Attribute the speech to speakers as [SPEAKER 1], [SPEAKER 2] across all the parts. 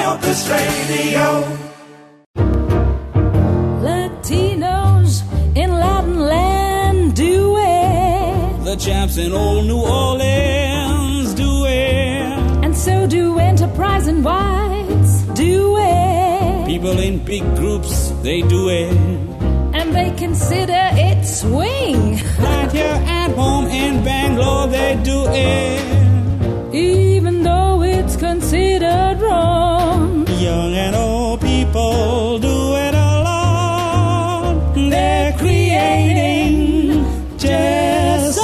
[SPEAKER 1] Opus Radio.
[SPEAKER 2] Latinos in Latin land do it.
[SPEAKER 3] The champs in old New Orleans do it.
[SPEAKER 2] And so do enterprising whites do it.
[SPEAKER 3] People in big groups, they do it.
[SPEAKER 2] And they consider it swing.
[SPEAKER 3] Right here at home in Bangalore, they do it.
[SPEAKER 2] Even though it's considered wrong.
[SPEAKER 3] Young and old people do it a lot. They're creating jazz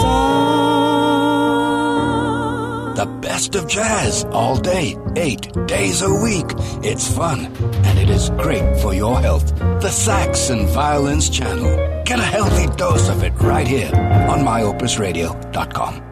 [SPEAKER 3] songs.
[SPEAKER 4] The best of jazz all day, 8 days a week. It's fun, and it is great for your health. The Sax and Violins Channel. Get a healthy dose of it right here on myopusradio.com.